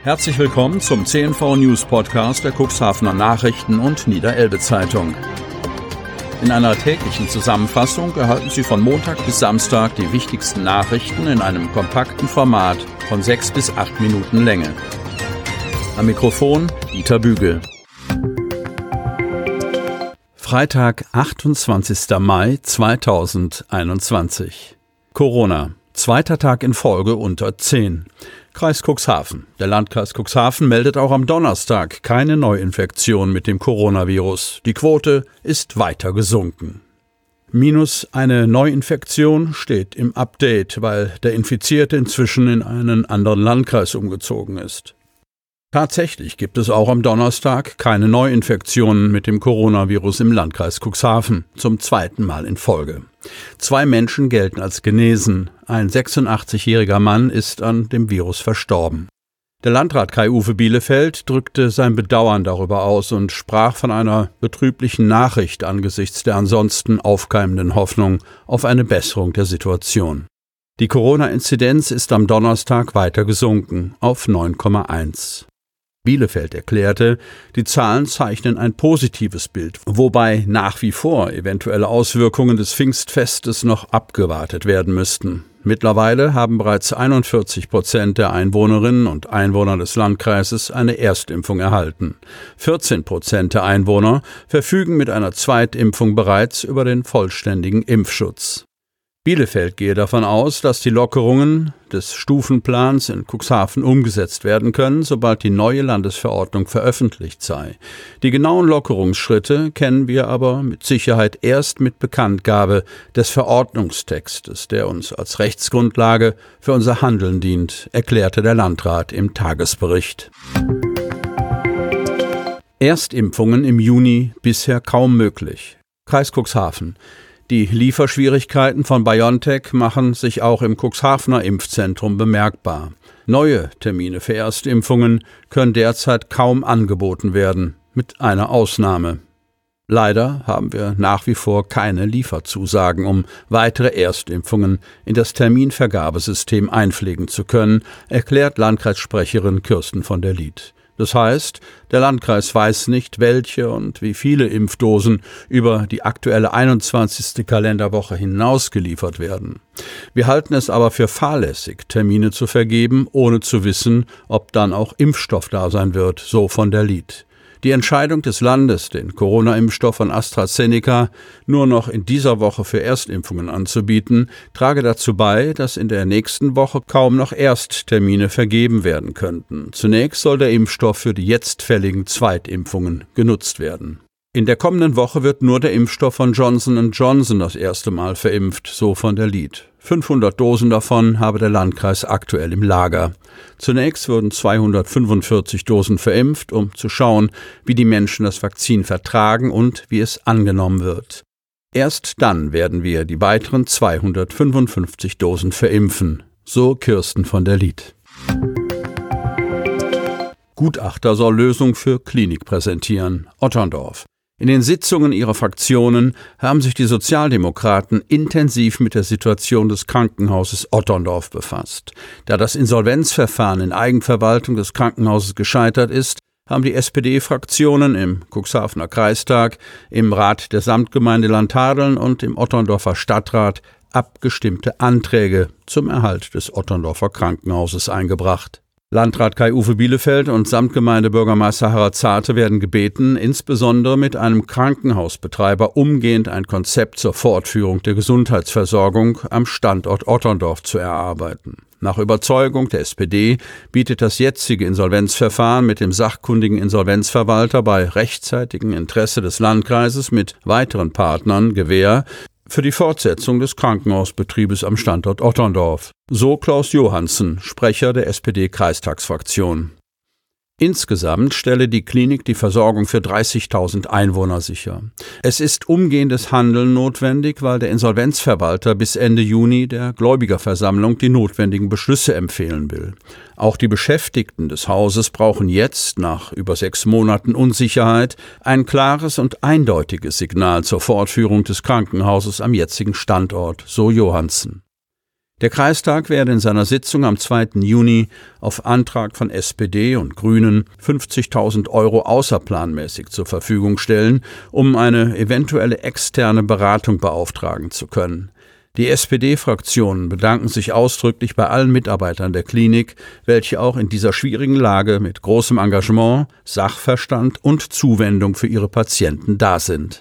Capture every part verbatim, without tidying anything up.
Herzlich willkommen zum C N V News Podcast der Cuxhavener Nachrichten und Niederelbe Zeitung. In einer täglichen Zusammenfassung erhalten Sie von Montag bis Samstag die wichtigsten Nachrichten in einem kompakten Format von sechs bis acht Minuten Länge. Am Mikrofon Dieter Bügel. Freitag, achtundzwanzigster Mai zweitausendeinundzwanzig. Corona. Zweiter Tag in Folge unter zehn. Kreis Cuxhaven. Der Landkreis Cuxhaven meldet auch am Donnerstag keine Neuinfektion mit dem Coronavirus. Die Quote ist weiter gesunken. Minus eine Neuinfektion steht im Update, weil der Infizierte inzwischen in einen anderen Landkreis umgezogen ist. Tatsächlich gibt es auch am Donnerstag keine Neuinfektionen mit dem Coronavirus im Landkreis Cuxhaven, zum zweiten Mal in Folge. Zwei Menschen gelten als genesen. Ein sechsundachtzigjähriger Mann ist an dem Virus verstorben. Der Landrat Kai-Uwe Bielefeld drückte sein Bedauern darüber aus und sprach von einer betrüblichen Nachricht angesichts der ansonsten aufkeimenden Hoffnung auf eine Besserung der Situation. Die Corona-Inzidenz ist am Donnerstag weiter gesunken auf neun Komma eins. Bielefeld erklärte, die Zahlen zeichnen ein positives Bild, wobei nach wie vor eventuelle Auswirkungen des Pfingstfestes noch abgewartet werden müssten. Mittlerweile haben bereits einundvierzig Prozent der Einwohnerinnen und Einwohner des Landkreises eine Erstimpfung erhalten. vierzehn Prozent der Einwohner verfügen mit einer Zweitimpfung bereits über den vollständigen Impfschutz. Bielefeld gehe davon aus, dass die Lockerungen des Stufenplans in Cuxhaven umgesetzt werden können, sobald die neue Landesverordnung veröffentlicht sei. Die genauen Lockerungsschritte kennen wir aber mit Sicherheit erst mit Bekanntgabe des Verordnungstextes, der uns als Rechtsgrundlage für unser Handeln dient, erklärte der Landrat im Tagesbericht. Erstimpfungen im Juni bisher kaum möglich. Kreis Cuxhaven. Die Lieferschwierigkeiten von BioNTech machen sich auch im Cuxhavener Impfzentrum bemerkbar. Neue Termine für Erstimpfungen können derzeit kaum angeboten werden, mit einer Ausnahme. Leider haben wir nach wie vor keine Lieferzusagen, um weitere Erstimpfungen in das Terminvergabesystem einpflegen zu können, erklärt Landkreissprecherin Kirsten von der Lied. Das heißt, der Landkreis weiß nicht, welche und wie viele Impfdosen über die aktuelle einundzwanzigste Kalenderwoche hinaus geliefert werden. Wir halten es aber für fahrlässig, Termine zu vergeben, ohne zu wissen, ob dann auch Impfstoff da sein wird, so von der Lied. Die Entscheidung des Landes, den Corona-Impfstoff von AstraZeneca nur noch in dieser Woche für Erstimpfungen anzubieten, trage dazu bei, dass in der nächsten Woche kaum noch Ersttermine vergeben werden könnten. Zunächst soll der Impfstoff für die jetzt fälligen Zweitimpfungen genutzt werden. In der kommenden Woche wird nur der Impfstoff von Johnson und Johnson das erste Mal verimpft, so von der Lied. fünfhundert Dosen davon habe der Landkreis aktuell im Lager. Zunächst würden zweihundertfünfundvierzig Dosen verimpft, um zu schauen, wie die Menschen das Vakzin vertragen und wie es angenommen wird. Erst dann werden wir die weiteren zweihundertfünfundfünfzig Dosen verimpfen, so Kirsten von der Lied. Gutachter soll Lösung für Klinik präsentieren. Otterndorf. In den Sitzungen ihrer Fraktionen haben sich die Sozialdemokraten intensiv mit der Situation des Krankenhauses Otterndorf befasst. Da das Insolvenzverfahren in Eigenverwaltung des Krankenhauses gescheitert ist, haben die S P D-Fraktionen im Cuxhavener Kreistag, im Rat der Samtgemeinde Landhadeln und im Otterndorfer Stadtrat abgestimmte Anträge zum Erhalt des Otterndorfer Krankenhauses eingebracht. Landrat Kai-Uwe Bielefeld und Samtgemeindebürgermeister Harald Zarte werden gebeten, insbesondere mit einem Krankenhausbetreiber umgehend ein Konzept zur Fortführung der Gesundheitsversorgung am Standort Otterndorf zu erarbeiten. Nach Überzeugung der S P D bietet das jetzige Insolvenzverfahren mit dem sachkundigen Insolvenzverwalter bei rechtzeitigem Interesse des Landkreises mit weiteren Partnern Gewähr für die Fortsetzung des Krankenhausbetriebes am Standort Otterndorf. So Klaus Johansen, Sprecher der S P D-Kreistagsfraktion. Insgesamt stelle die Klinik die Versorgung für dreißigtausend Einwohner sicher. Es ist umgehendes Handeln notwendig, weil der Insolvenzverwalter bis Ende Juni der Gläubigerversammlung die notwendigen Beschlüsse empfehlen will. Auch die Beschäftigten des Hauses brauchen jetzt, nach über sechs Monaten Unsicherheit, ein klares und eindeutiges Signal zur Fortführung des Krankenhauses am jetzigen Standort, so Johansen. Der Kreistag werde in seiner Sitzung am zweiten Juni auf Antrag von S P D und Grünen fünfzigtausend Euro außerplanmäßig zur Verfügung stellen, um eine eventuelle externe Beratung beauftragen zu können. Die S P D-Fraktionen bedanken sich ausdrücklich bei allen Mitarbeitern der Klinik, welche auch in dieser schwierigen Lage mit großem Engagement, Sachverstand und Zuwendung für ihre Patienten da sind.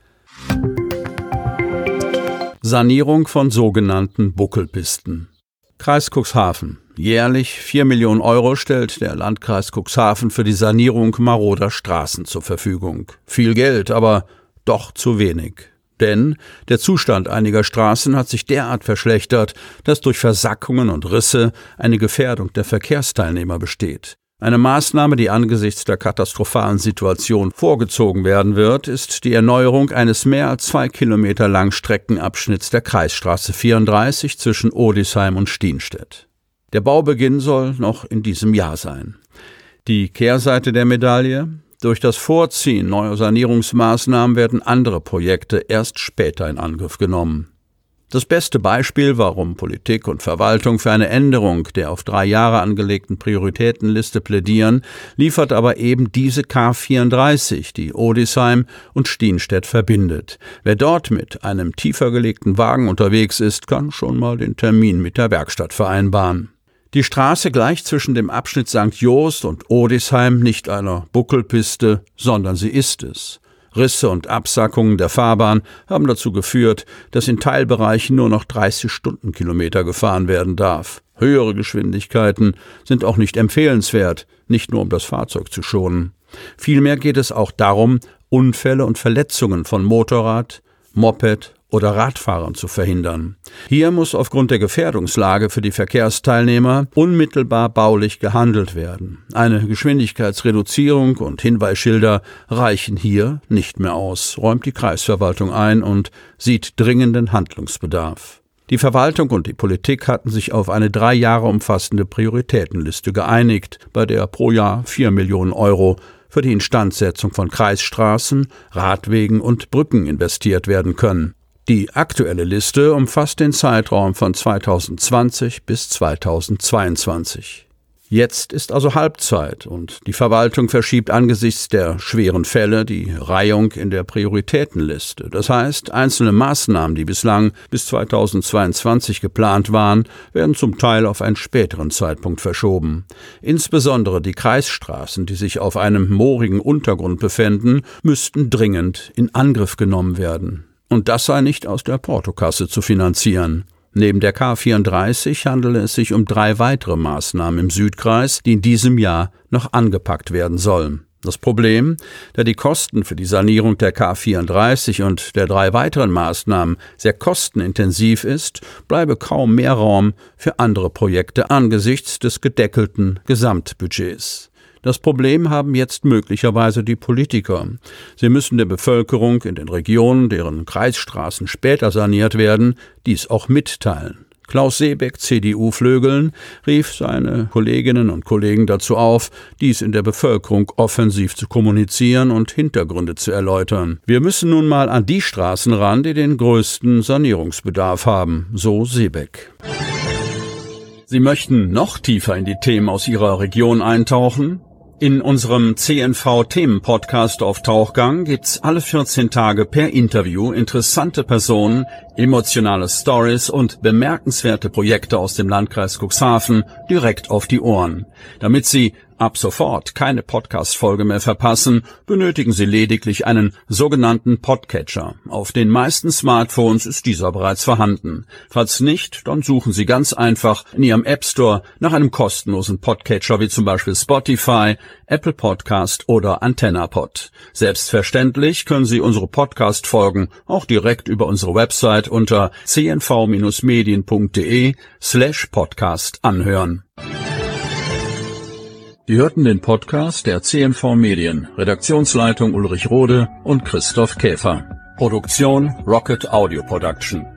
Sanierung von sogenannten Buckelpisten. Kreis Cuxhaven. Jährlich vier Millionen Euro stellt der Landkreis Cuxhaven für die Sanierung maroder Straßen zur Verfügung. Viel Geld, aber doch zu wenig. Denn der Zustand einiger Straßen hat sich derart verschlechtert, dass durch Versackungen und Risse eine Gefährdung der Verkehrsteilnehmer besteht. Eine Maßnahme, die angesichts der katastrophalen Situation vorgezogen werden wird, ist die Erneuerung eines mehr als zwei Kilometer langen Streckenabschnitts der Kreisstraße vierunddreißig zwischen Odisheim und Stienstedt. Der Baubeginn soll noch in diesem Jahr sein. Die Kehrseite der Medaille: Durch das Vorziehen neuer Sanierungsmaßnahmen werden andere Projekte erst später in Angriff genommen. Das beste Beispiel, warum Politik und Verwaltung für eine Änderung der auf drei Jahre angelegten Prioritätenliste plädieren, liefert aber eben diese K vierunddreißig, die Odisheim und Stienstedt verbindet. Wer dort mit einem tiefer gelegten Wagen unterwegs ist, kann schon mal den Termin mit der Werkstatt vereinbaren. Die Straße gleicht zwischen dem Abschnitt Sankt Jost und Odisheim nicht einer Buckelpiste, sondern sie ist es. Risse und Absackungen der Fahrbahn haben dazu geführt, dass in Teilbereichen nur noch dreißig Stundenkilometer gefahren werden darf. Höhere Geschwindigkeiten sind auch nicht empfehlenswert, nicht nur um das Fahrzeug zu schonen. Vielmehr geht es auch darum, Unfälle und Verletzungen von Motorrad, Moped oder Radfahrern zu verhindern. Hier muss aufgrund der Gefährdungslage für die Verkehrsteilnehmer unmittelbar baulich gehandelt werden. Eine Geschwindigkeitsreduzierung und Hinweisschilder reichen hier nicht mehr aus, räumt die Kreisverwaltung ein und sieht dringenden Handlungsbedarf. Die Verwaltung und die Politik hatten sich auf eine drei Jahre umfassende Prioritätenliste geeinigt, bei der pro Jahr vier Millionen Euro für die Instandsetzung von Kreisstraßen, Radwegen und Brücken investiert werden können. Die aktuelle Liste umfasst den Zeitraum von zweitausendzwanzig bis zweitausendzweiundzwanzig. Jetzt ist also Halbzeit und die Verwaltung verschiebt angesichts der schweren Fälle die Reihung in der Prioritätenliste. Das heißt, einzelne Maßnahmen, die bislang bis zweitausendzweiundzwanzig geplant waren, werden zum Teil auf einen späteren Zeitpunkt verschoben. Insbesondere die Kreisstraßen, die sich auf einem moorigen Untergrund befänden, müssten dringend in Angriff genommen werden. Und das sei nicht aus der Portokasse zu finanzieren. Neben der K vierunddreißig handele es sich um drei weitere Maßnahmen im Südkreis, die in diesem Jahr noch angepackt werden sollen. Das Problem, da die Kosten für die Sanierung der K vierunddreißig und der drei weiteren Maßnahmen sehr kostenintensiv ist, bleibe kaum mehr Raum für andere Projekte angesichts des gedeckelten Gesamtbudgets. Das Problem haben jetzt möglicherweise die Politiker. Sie müssen der Bevölkerung in den Regionen, deren Kreisstraßen später saniert werden, dies auch mitteilen. Klaus Seebeck, C D U-Flögeln, rief seine Kolleginnen und Kollegen dazu auf, dies in der Bevölkerung offensiv zu kommunizieren und Hintergründe zu erläutern. Wir müssen nun mal an die Straßen ran, die den größten Sanierungsbedarf haben, so Seebeck. Sie möchten noch tiefer in die Themen aus Ihrer Region eintauchen? In unserem C N V-Themen-Podcast auf Tauchgang gibt's alle vierzehn Tage per Interview interessante Personen, emotionale Stories und bemerkenswerte Projekte aus dem Landkreis Cuxhaven direkt auf die Ohren. Damit Sie ab sofort keine Podcast-Folge mehr verpassen, benötigen Sie lediglich einen sogenannten Podcatcher. Auf den meisten Smartphones ist dieser bereits vorhanden. Falls nicht, dann suchen Sie ganz einfach in Ihrem App Store nach einem kostenlosen Podcatcher wie zum Beispiel Spotify, Apple Podcast oder AntennaPod. Selbstverständlich können Sie unsere Podcast-Folgen auch direkt über unsere Website unter c n v medien punkt d e slash podcast anhören. Sie hörten den Podcast der C N V Medien, Redaktionsleitung Ulrich Rode und Christoph Käfer. Produktion Rocket Audio Production.